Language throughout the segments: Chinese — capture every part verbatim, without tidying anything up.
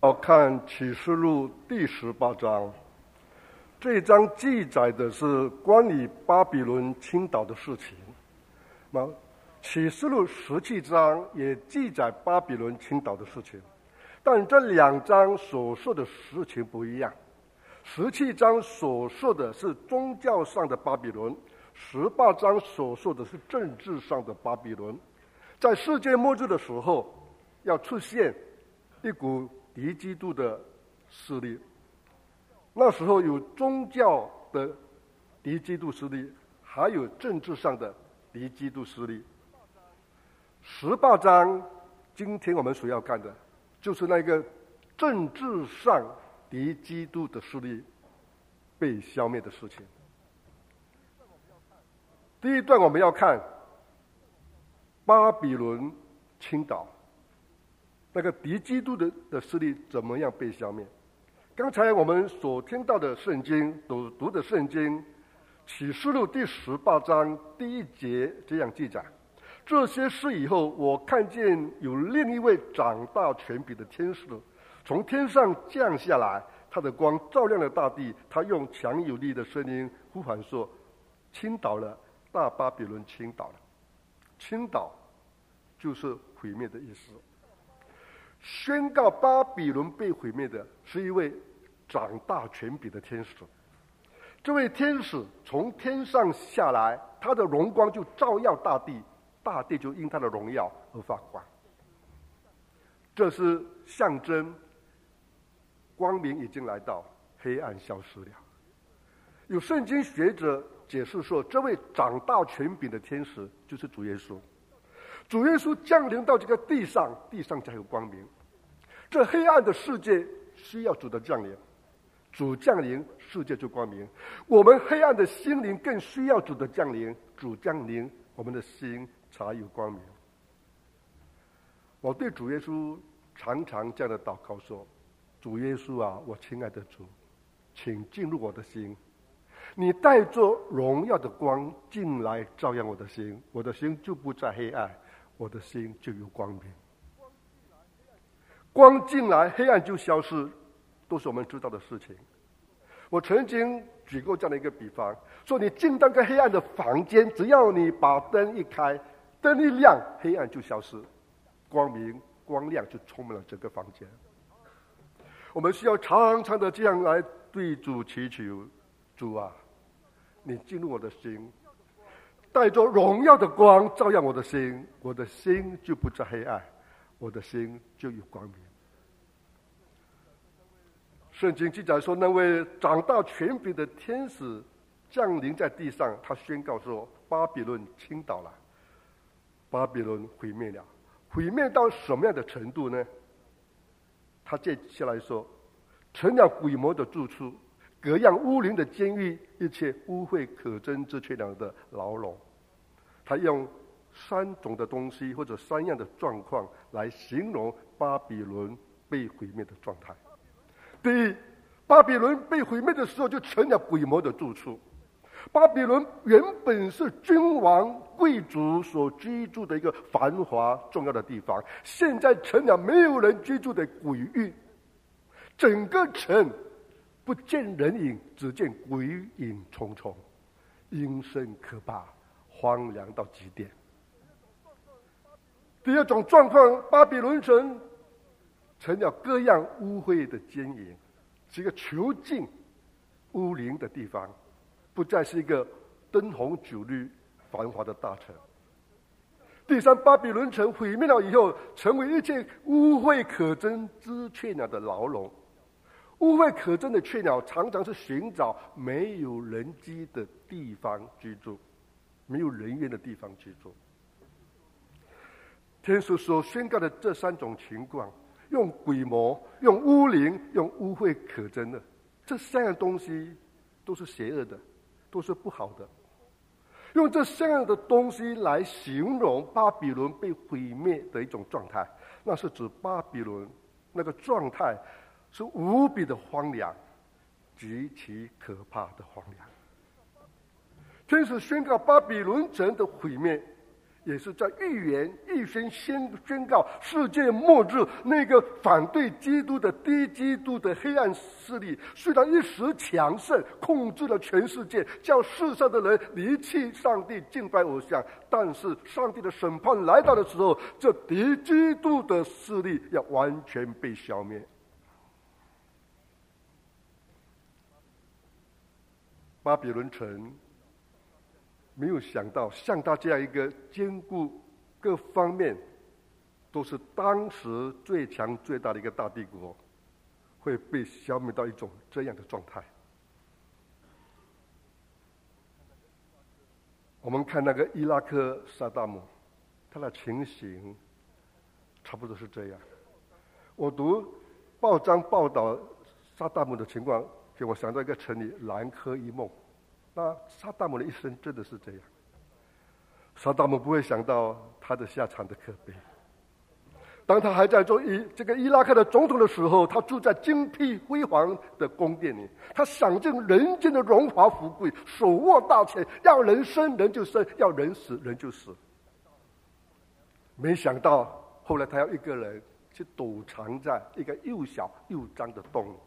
要看启示录第十八章，这一章记载的是关于巴比伦倾倒的事情。那启示录十七章也记载巴比伦倾倒的事情，但这两章所说的事情不一样。十七章所说的是宗教上的巴比伦，十八章所说的是政治上的巴比伦。在世界末日的时候，要出现一股敌基督的势力，那时候有宗教的敌基督势力，还有政治上的敌基督势力。十八章今天我们所要看的就是那个政治上敌基督的势力被消灭的事情。第一段我们要看巴比伦倾倒，那个敌基督的的势力怎么样被消灭。刚才我们所听到的圣经，读读的圣经启示录第十八章第一节这样记载：这些事以后，我看见有另一位掌大权柄的天使从天上降下来，他的光照亮了大地，他用强有力的声音呼喊说：倾倒了，大巴比伦倾倒了。倾倒就是毁灭的意思。宣告巴比伦被毁灭的是一位掌大权柄的天使。这位天使从天上下来，他的荣光就照耀大地，大地就因他的荣耀而发光。这是象征光明已经来到，黑暗消失了。有圣经学者解释说，这位掌大权柄的天使就是主耶稣。主耶稣降临到这个地上，地上才有光明。这黑暗的世界需要主的降临，主降临，世界就光明。我们黑暗的心灵更需要主的降临，主降临，我们的心才有光明。我对主耶稣常常这样的祷告说：主耶稣啊，我亲爱的主，请进入我的心，你带着荣耀的光进来照亮我的心，我的心就不再黑暗，我的心就有光明。光进来，黑暗就消失，都是我们知道的事情。我曾经举过这样的一个比方，说你进到一个黑暗的房间，只要你把灯一开，灯一亮，黑暗就消失，光明光亮就充满了整个房间。我们需要常常的这样来对主祈求：主啊，你进入我的心，带着荣耀的光照亮我的心，我的心就不再黑暗，我的心就有光明。圣经记载说，那位掌大权柄的天使降临在地上，他宣告说：巴比伦倾倒了，巴比伦毁灭了。毁灭到什么样的程度呢？他接下来说：成了鬼魔的住处，各样污灵的监狱，一切污秽可憎之缺两的牢笼。他用三种的东西或者三样的状况来形容巴比伦被毁灭的状态。第一，巴比伦被毁灭的时候就成了鬼魔的住处。巴比伦原本是君王贵族所居住的一个繁华重要的地方，现在成了没有人居住的鬼域。整个城不见人影，只见鬼影重重，阴森可怕，荒凉到极点。第二种状况，巴比伦城成了各样污秽的奸淫，是一个囚禁污灵的地方，不再是一个灯红酒绿繁华的大城。第三，巴比伦城毁灭了以后，成为一切污秽可憎之雀鸟的牢笼。污秽可憎的雀鸟常常是寻找没有人迹的地方居住，没有人烟的地方居住。天使所宣告的这三种情况，用鬼魔、用污灵、用污秽可憎的，这三样东西都是邪恶的，都是不好的。用这三样的东西来形容巴比伦被毁灭的一种状态，那是指巴比伦那个状态是无比的荒凉，极其可怕的荒凉。天使宣告巴比伦城的毁灭， 也是在预言、预先宣宣告世界末日那个反对基督的低基督的黑暗势力，虽然一时强盛，控制了全世界，叫世上的人离弃上帝，敬拜偶像，但是上帝的审判来到的时候，这敌基督的势力要完全被消灭。巴比伦城没有想到，像他这样一个兼顾各方面都是当时最强最大的一个大帝国，会被消灭到一种这样的状态。我们看那个伊拉克萨达姆，他的情形差不多是这样。我读报章报道萨达姆的情况，给我想到一个成语“南柯一梦”。那萨达姆的一生真的是这样。萨达姆不会想到他的下场的可悲。当他还在做伊这个伊拉克的总统的时候，他住在金碧辉煌的宫殿里，他享尽人间的荣华富贵，手握大权，要人生人就生，要人死人就死。没想到后来他要一个人去躲藏在一个又小又脏的洞里。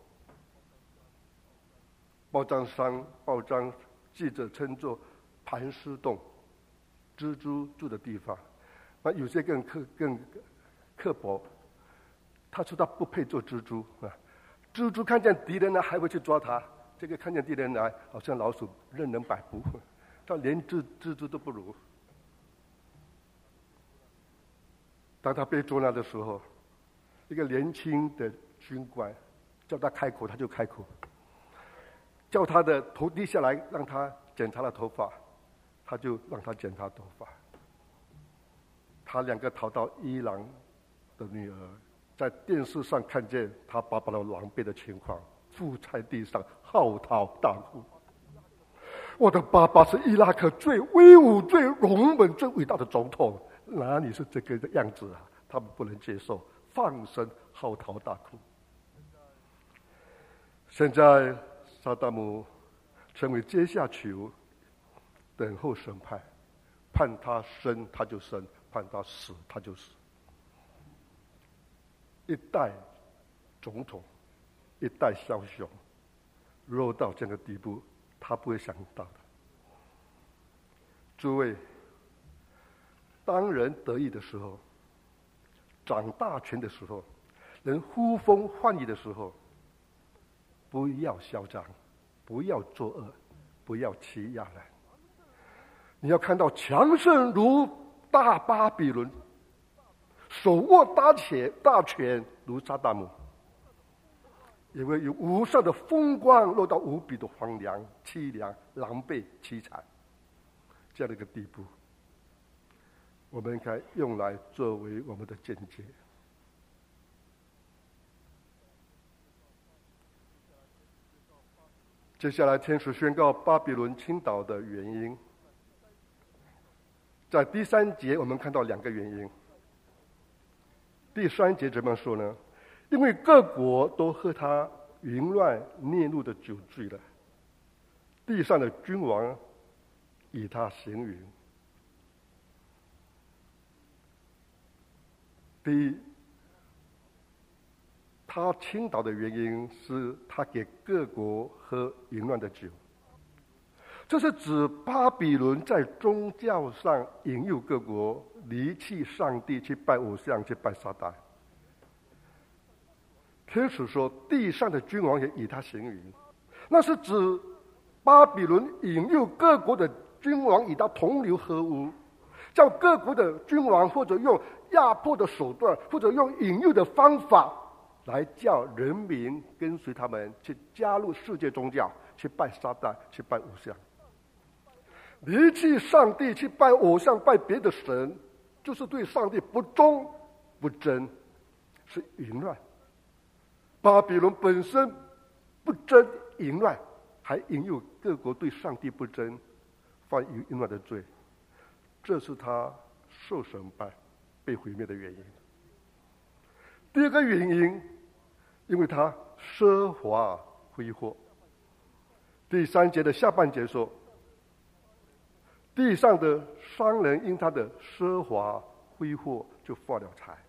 报章商报章记者称作盘丝洞，蜘蛛住的地方。那有些更刻更刻薄，他说他不配做蜘蛛啊！蜘蛛看见敌人来还会去抓他，这个看见敌人来好像老鼠任人摆布，他连蜘蜘蛛都不如。当他被捉拿的时候，一个年轻的军官叫他开口，他就开口。叫他的头低下来，让他检查了头发，他就让他检查头发。他两个逃到伊朗的女儿，在电视上看见他爸爸的狼狈的情况，伏在地上嚎啕大哭。我的爸爸是伊拉克最威武、最勇猛、最伟大的总统，哪里是这个样子啊？他们不能接受，放声嚎啕大哭。现在萨达姆成为阶下囚，等候审判，判他生他就生，判他死他就死。一代总统，一代枭雄，落到这个地步，他不会想到的。诸位，当人得意的时候，掌大权的时候，人呼风唤雨的时候，不要嚣张，不要作恶，不要欺压人。你要看到强盛如大巴比伦，手握大权大权如萨达姆，也会有无上的风光落到无比的荒凉、凄凉、狼狈、凄惨这样的一个地步。我们应该用来作为我们的见解。接下来，天使宣告巴比伦倾倒的原因。在第三节，我们看到两个原因。第三节怎么说呢？因为各国都喝他淫乱孽怒的酒醉了，地上的君王以他行淫。第一，他倾倒的原因是他给各国喝淫乱的酒，这是指巴比伦在宗教上引诱各国离弃上帝，去拜偶像，去拜撒旦。天使说地上的君王也以他行淫，那是指巴比伦引诱各国的君王与他同流合污，叫各国的君王或者用压迫的手段，或者用引诱的方法来叫人民跟随他们，去加入世界宗教，去拜撒旦，去拜偶像。离弃上帝，去拜偶像，拜别的神，就是对上帝不忠不贞，是淫乱。巴比伦本身不贞淫乱，还引诱各国对上帝不贞，犯淫乱的罪，这是他受审判被毁灭的原因。第二个原因，因为他奢华挥霍。第三节的下半节说， 地上的商人因他的奢华挥霍就发了财。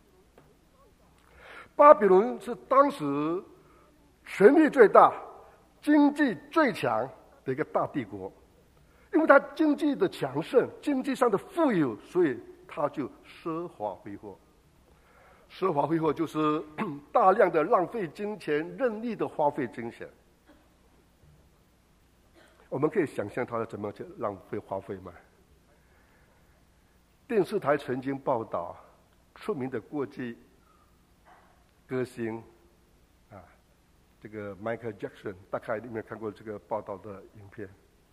巴比伦是当时权力最大、经济最强的一个大帝国，因为他经济的强盛、经济上的富有，所以他就奢华挥霍。奢华挥霍就是大量的浪费金钱、任意的花费金钱。我们可以想象他怎么去浪费花费吗？电视台曾经报道出名的国际歌星啊，这个 Michael Jackson， 大概你有没有看过这个报道的影片？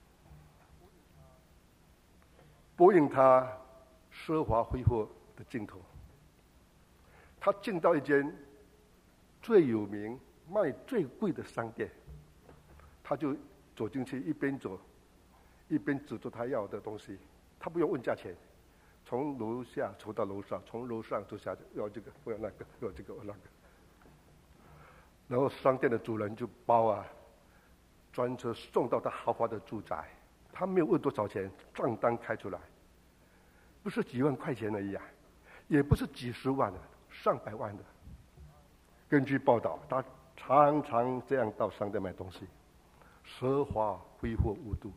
播映他奢华挥霍的镜头。他进到一间最有名、卖最贵的商店，他就走进去，一边走一边指着他要的东西，他不用问价钱，从楼下走到楼上，从楼上走下去，要这个，我要那个，要这个，我那个。然后商店的主人就包啊，专车送到他豪华的住宅，他没有问多少钱，账单开出来，不是几万块钱而已啊，也不是几十万的，上百万的。根据报道，他常常这样到商店买东西，奢华挥霍无度。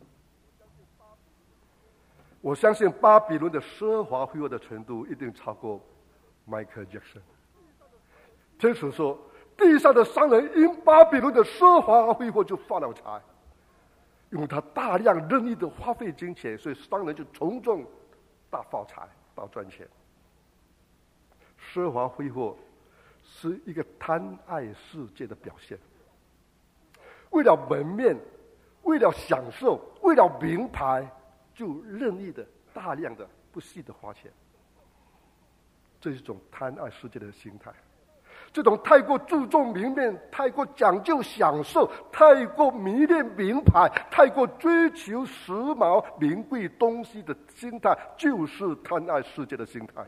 我相信巴比伦的奢华挥霍的程度一定超过 Michael Jackson。天使说，地上的商人因巴比伦的奢华挥霍就发了财，因为他大量任意的花费金钱，所以商人就从中大发财、大赚钱。奢华挥霍是一个贪爱世界的表现，为了门面，为了享受，为了名牌，就任意的、大量的、不惜的花钱。这是一种贪爱世界的心态。这种太过注重名面、太过讲究享受、太过迷恋名牌、太过追求时髦、名贵东西的心态，就是贪爱世界的心态。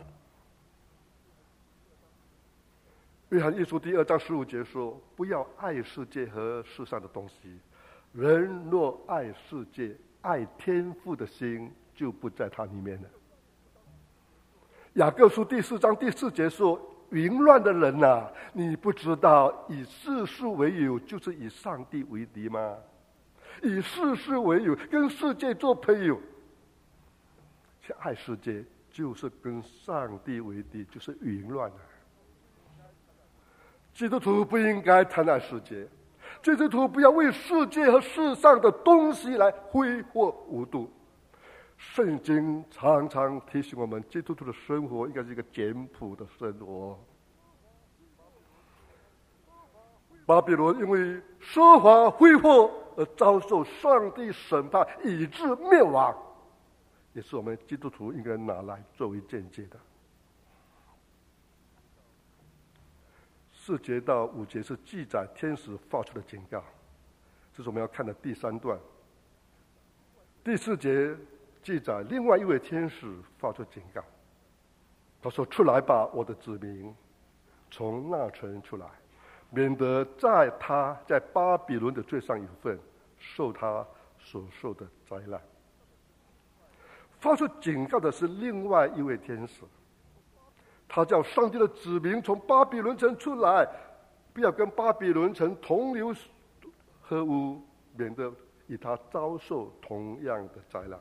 约翰一书第二章十五节说：“不要爱世界和世上的东西，人若爱世界，爱天父的心就不在他里面了。”雅各书第四章第四节说：“淫乱的人啊，你不知道以世事为友，就是以上帝为敌吗？以世事为友，跟世界做朋友，去爱世界，就是跟上帝为敌，就是淫乱啊！”基督徒不应该贪爱世界，基督徒不要为世界和世上的东西来挥霍无度。圣经常常提醒我们，基督徒的生活应该是一个简朴的生活。巴比伦因为奢华挥霍而遭受上帝审判，以致灭亡，也是我们基督徒应该拿来作为见解的。四节到五节是记载天使发出的警告，这是我们要看的第三段。第四节记载另外一位天使发出警告，他说：“出来吧，我的子民，从那城出来，免得在他在巴比伦的罪上有份，受他所受的灾难。”发出警告的是另外一位天使，他叫上帝的子民从巴比伦城出来，不要跟巴比伦城同流合污，免得与他遭受同样的灾难。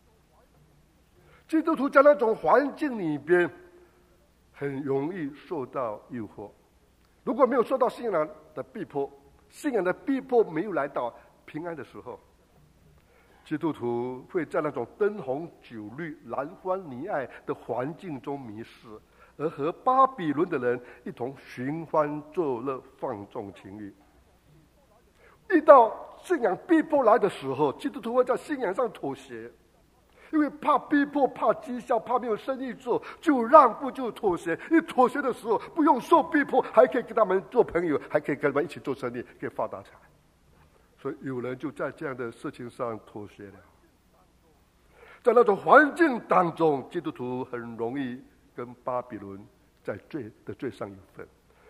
基督徒在那种环境里边，很容易受到诱惑。如果没有受到信仰的逼迫，信仰的逼迫没有来到平安的时候，基督徒会在那种灯红酒绿、男欢女爱的环境中迷失，而和巴比伦的人一同寻欢作乐、放纵情欲。遇到信仰逼迫来的时候，基督徒会在信仰上妥协，因为怕逼迫、怕讥笑、怕没有生意做，就让步，就妥协。一妥协的时候，不用受逼迫，还可以跟他们做朋友，还可以跟他们一起做生意，可以发大财。所以有人就在这样的事情上妥协了。在那种环境当中，基督徒很容易跟巴比伦在罪的罪上有份。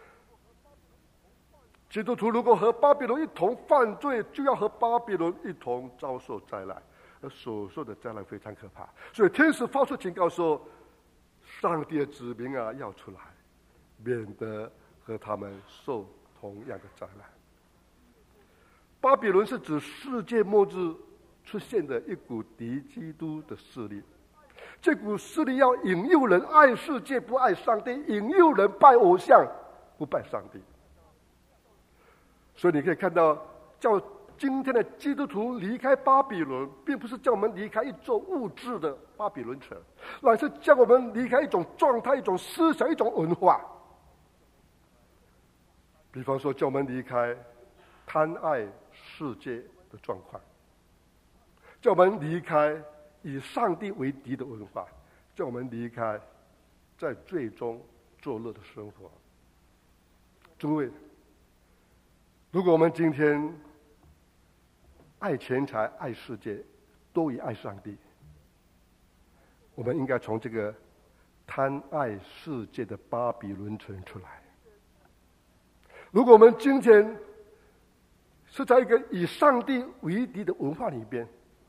基督徒如果和巴比伦一同犯罪，就要和巴比伦一同遭受灾难。 而所受的灾难非常可怕。所以天使发出警告说：上帝的子民啊，要出来，免得和他们受同样的灾难。巴比伦是指世界末日出现的一股敌基督的势力，这股势力要引诱人爱世界不爱上帝，引诱人拜偶像不拜上帝。所以你可以看到，叫今天的基督徒离开巴比伦，并不是叫我们离开一座物质的巴比伦城，乃是叫我们离开一种状态、一种思想、一种文化。比方说，叫我们离开贪爱世界的状况，叫我们离开以上帝为敌的文化，叫我们离开在罪中作乐的生活。诸位，如果我们今天爱钱财、爱世界，多于爱上帝，我们应该从这个贪爱世界的巴比伦城出来。如果我们今天是在一个以上帝为敌的文化里边，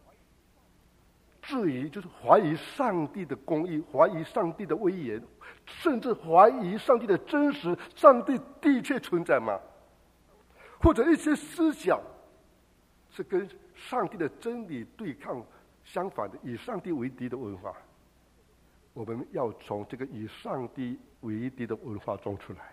质疑就是怀疑上帝的公义，怀疑上帝的威严，甚至怀疑上帝的真实，上帝的确存在吗？或者一些思想是跟上帝的真理对抗相反的，以上帝为敌的文化，我们要从这个以上帝为敌的文化中出来。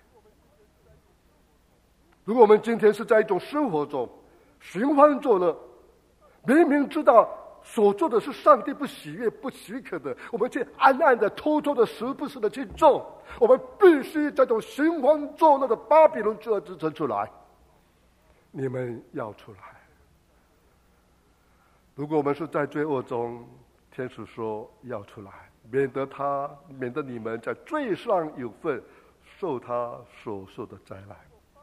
如果我们今天是在一种生活中寻欢作乐，明明知道所做的是上帝不喜悦、不许可的，我们却暗暗的、偷偷的、时不时的去做，我们必须在这种寻欢作乐的巴比伦罪恶之城出来。你们要出来。如果我们是在罪恶中，天使说要出来，免得他免得你们在罪上有份，受他所受的灾难。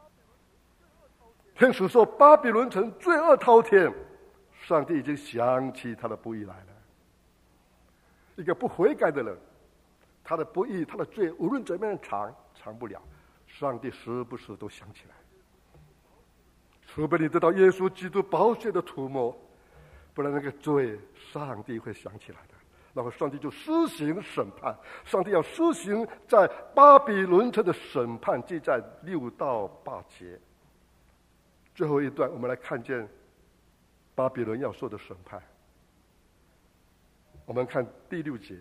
天使说巴比伦城罪恶滔天，上帝已经想起他的不义来了。一个不悔改的人，他的不义、他的罪无论怎么样藏藏不了，上帝时不时都想起来。除非你得到耶稣基督宝血的涂抹，不然那个罪上帝会想起来的，然后上帝就施行审判。上帝要施行在巴比伦城的审判，记在六到八节。最后一段我们来看见巴比伦要受的审判。我们看第六节，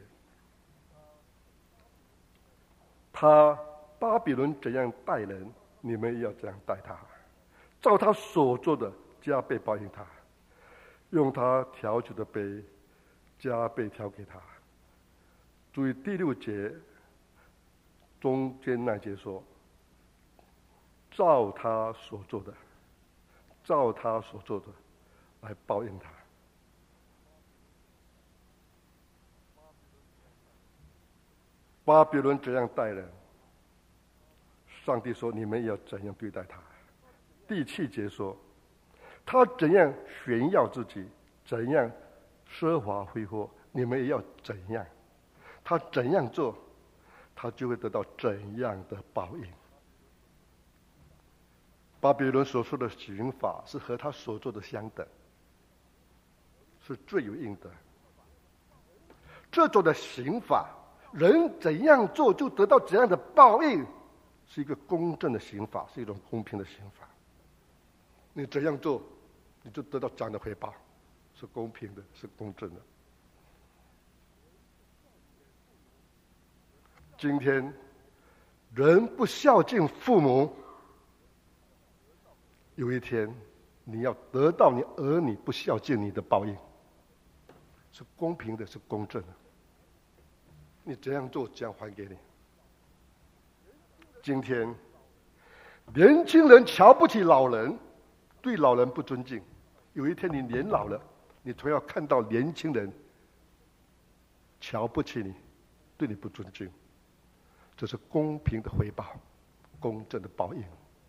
他巴比伦怎样待人，你们也要这样待他，照他所做的加倍报应他，用他调酒的杯加倍调给他。注意第六节中间那节说，照他所做的，照他所做的来报应他。巴比伦怎样待人，上帝说你们也要怎样对待他。第七节说，他怎样炫耀自己，怎样奢华挥霍，你们也要怎样。他怎样做，他就会得到怎样的报应。巴比伦所说的刑罚是和他所做的相等，是罪有应得。这种的刑罚，人怎样做就得到怎样的报应，是一个公正的刑罚，是一种公平的刑罚。你怎样做，你就得到这样的回报，是公平的，是公正的。今天人不孝敬父母，有一天你要得到你儿女不孝敬你的报应，是公平的，是公正的。你怎样做，这样还给你。今天年轻人瞧不起老人，对老人不尊敬，有一天你年老了，你同样看到年轻人瞧不起你，对你不尊敬，这是公平的回报，公正的报应。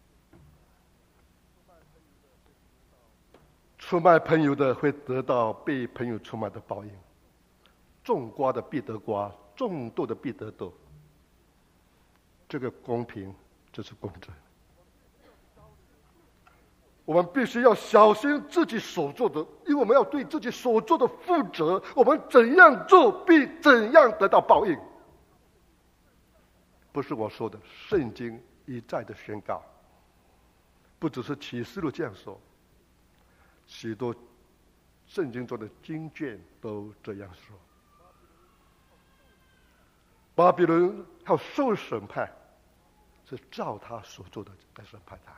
出卖朋友的会得到被朋友出卖的报应，种瓜的必得瓜，种豆的必得豆。这个公平，这是公正。 我们必须要小心自己所做的，因为我们要对自己所做的负责。我们怎样做，必怎样得到报应。不是我说的，圣经一再的宣告，不只是启示录这样说，许多圣经中的经卷都这样说。巴比伦要受审判，是照他所做的来审判他。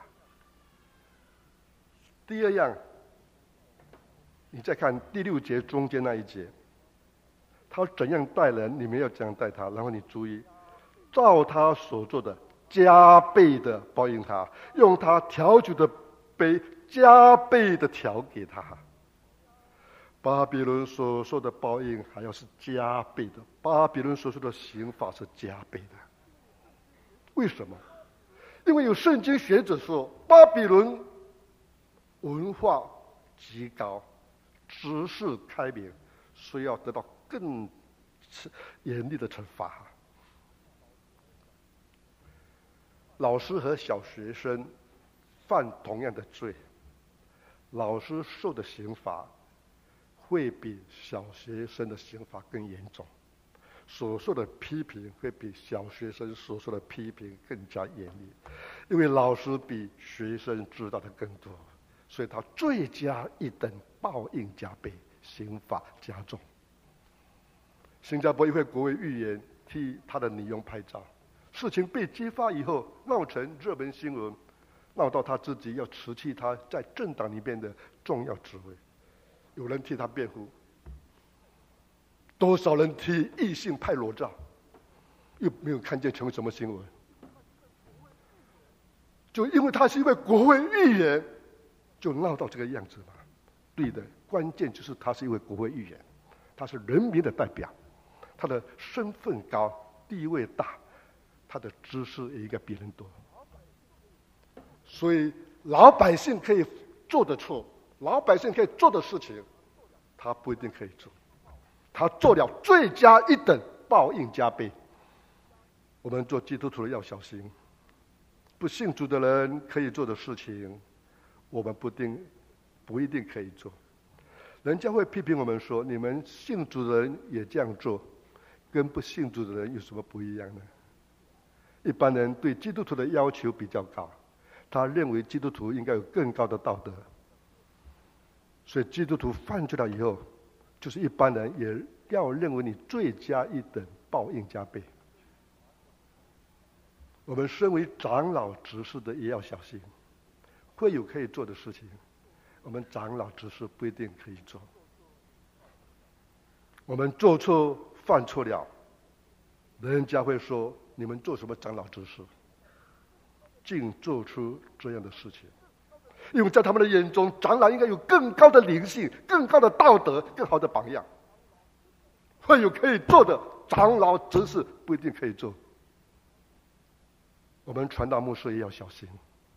第二样，你再看第六节中间那一节，他怎样待人，你们要怎样待他。然后你注意，照他所做的加倍的报应他，用他调酒的杯加倍的调给他。巴比伦所受的报应还要是加倍的，巴比伦所受的刑罚是加倍的。为什么？因为有圣经学者说，巴比伦文化极高，知识开明，所以要得到更严厉的惩罚。老师和小学生犯同样的罪，老师受的刑罚会比小学生的刑罚更严重，所受的批评会比小学生所受的批评更加严厉，因为老师比学生知道的更多，所以他罪加一等，报应加倍，刑罚加重。新加坡一位国会议员替他的女佣拍照，事情被揭发以后，闹成热门新闻，闹到他自己要辞去他在政党里面的重要职位。有人替他辩护，多少人替异性拍裸照，又没有看见成为什么新闻。就因为他是一位国会议员，就闹到这个样子嘛。对的，关键就是他是一位国会议员，他是人民的代表，他的身份高，地位大，他的知识也应该比人多。所以老百姓可以做的错，老百姓可以做的事情，他不一定可以做。他做了罪加一等，报应加倍。我们做基督徒的要小心，不信主的人可以做的事情，我们不定不一定可以做。人家会批评我们说，你们信主的人也这样做，跟不信主的人有什么不一样呢？一般人对基督徒的要求比较高，他认为基督徒应该有更高的道德，所以基督徒犯罪了以后，就是一般人也要认为你罪加一等，报应加倍。我们身为长老执事的也要小心，会有可以做的事情，我们长老执事不一定可以做。我们做错犯错了，人家会说你们做什么长老执事，竟做出这样的事情。因为在他们的眼中，长老应该有更高的灵性、更高的道德、更好的榜样。会有可以做的，长老执事不一定可以做。我们传道牧师也要小心，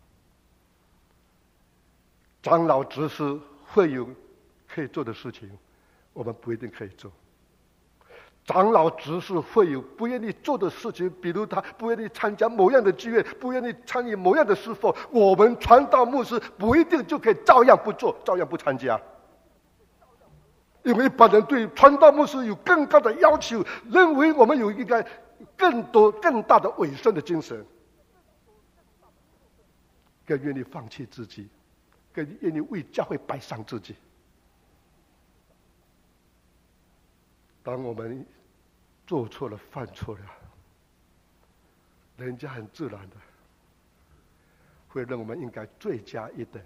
长老执事会有可以做的事情，我们不一定可以做。长老执事会有不愿意做的事情，比如他不愿意参加某样的聚会，不愿意参与某样的侍奉，我们传道牧师不一定就可以照样不做，照样不参加。因为一般人对传道牧师有更高的要求，认为我们有一个更多更大的委身的精神，更愿意放弃自己，更愿意为教会摆上自己。当我们做错了、犯错了，人家很自然的会认我们应该罪加一等，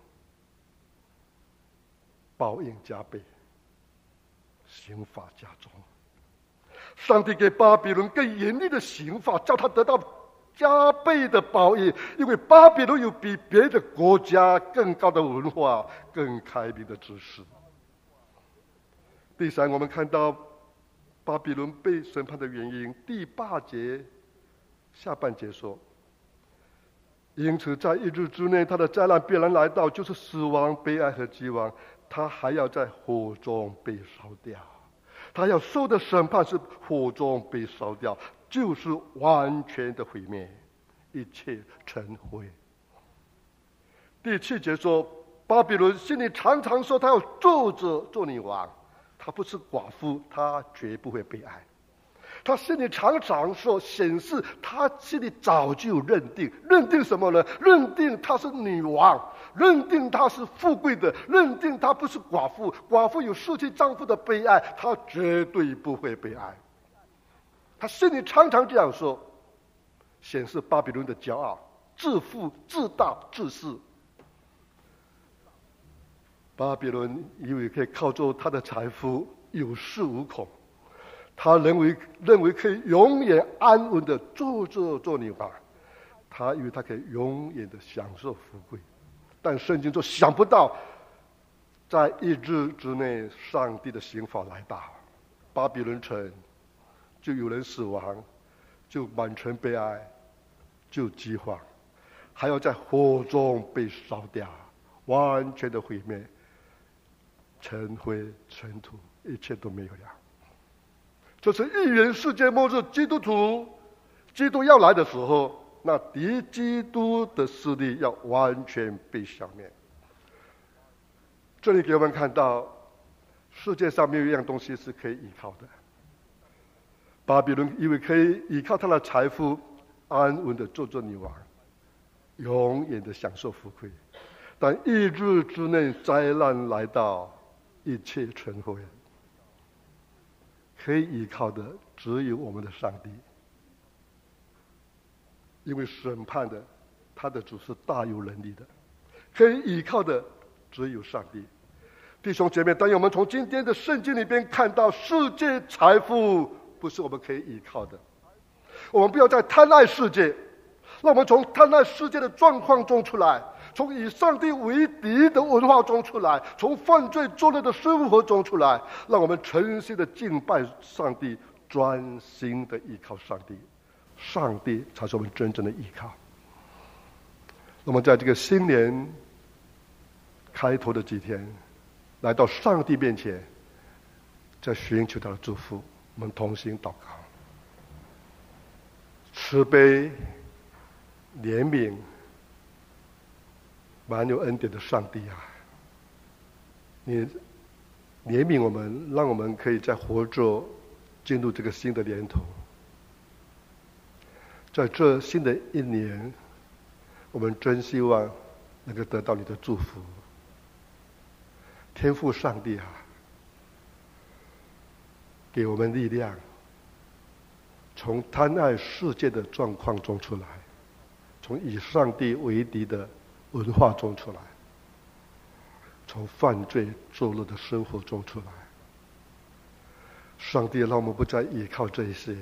报应加倍，刑罚加重。上帝给巴比伦更严厉的刑罚，叫他得到加倍的报应，因为巴比伦有比别的国家更高的文化、更开明的知识。第三，我们看到巴比伦被审判的原因，第八节下半节说，因此在一日之内，他的灾难必然来到，就是死亡、悲哀和饥荒，他还要在火中被烧掉。他要受的审判是火中被烧掉，就是完全的毁灭，一切成灰。第七节说， 巴比伦心里常常说他要坐着做女王，他不是寡妇，他绝不会被爱。他心里常常说，显示他心里早就有认定，认定什么呢？认定她是女王，认定她是富贵的，认定她不是寡妇，寡妇有失去丈夫的悲哀，她绝对不会被爱。他心里常常这样说，显示巴比伦的骄傲、自负、自大、自私。巴比伦以为可以靠着他的财富有恃无恐，他认为认为可以永远安稳的坐着做女王，他以为他可以永远的享受富贵。但圣经说，想不到在一日之内，上帝的刑罚来到，巴比伦城就有人死亡，就满城悲哀，就饥荒，还要在火中被烧掉，完全的毁灭，尘灰尘土，一切都没有了。这是预言世界末日，基督徒基督要来的时候，那敌基督的势力要完全被消灭。这里给我们看到，世界上没有一样东西是可以依靠的。巴比伦以为可以依靠他的财富安稳的做做女王，永远的享受富贵，但一日之内灾难来到，一切成灰。可以依靠的只有我们的上帝，因为审判的他的主是大有能力的，可以依靠的只有上帝。弟兄姐妹，当我们从今天的圣经里边看到，世界财富不是我们可以依靠的，我们不要再贪爱世界，让我们从贪爱世界的状况中出来，从以上帝为敌的文化中出来，从犯罪作恶的生活中出来，让我们诚心的敬拜上帝，专心的依靠上帝，上帝才是我们真正的依靠。那么在这个新年开头的几天，来到上帝面前，在寻求他的祝福，我们同心祷告。慈悲怜悯满有恩典的上帝啊，你怜悯我们，让我们可以在活着进入这个新的年头。在这新的一年，我们真希望能够得到你的祝福。天父上帝啊，给我们力量，从贪爱世界的状况中出来，从以上帝为敌的文化中出来，从犯罪作恶的生活中出来。上帝让我们不再依靠这些，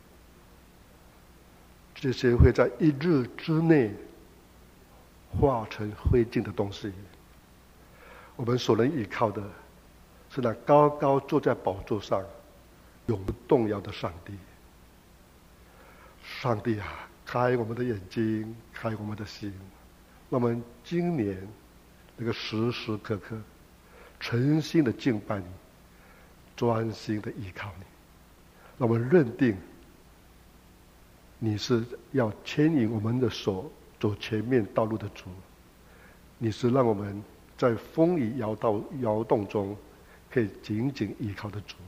这些会在一日之内化成灰烬的东西。我们所能依靠的是那高高坐在宝座上永不动摇的上帝。上帝啊，开我们的眼睛，开我们的心，让我们今年能够时时刻刻诚心的敬拜你，专心的依靠你，让我们认定你是要牵引我们的手走前面道路的主，你是让我们在风雨摇动摇动中可以紧紧依靠的主。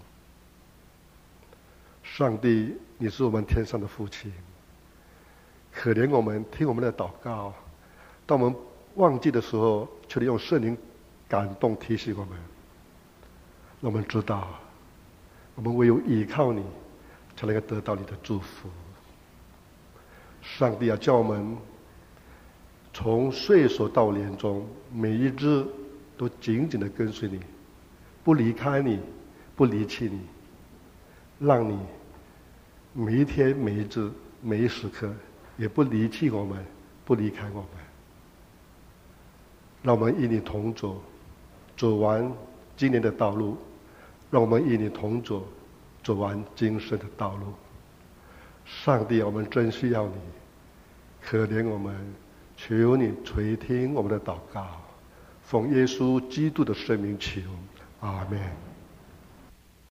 上帝，你是我们天上的父亲，可怜我们，听我们的祷告，当我们忘记的时候，求你用圣灵感动提醒我们，让我们知道我们唯有依靠你才能够得到你的祝福。上帝啊，叫我们从岁首到年终，每一日都紧紧的跟随你，不离开你，不离弃你，让你每一天每一日每一时刻也不离弃我们，不离开我们。让我们与你同走，走完今年的道路，让我们与你同走，走完今生的道路。上帝，我们真需要你，可怜我们，求你垂听我们的祷告，奉耶稣基督的圣名求，阿们。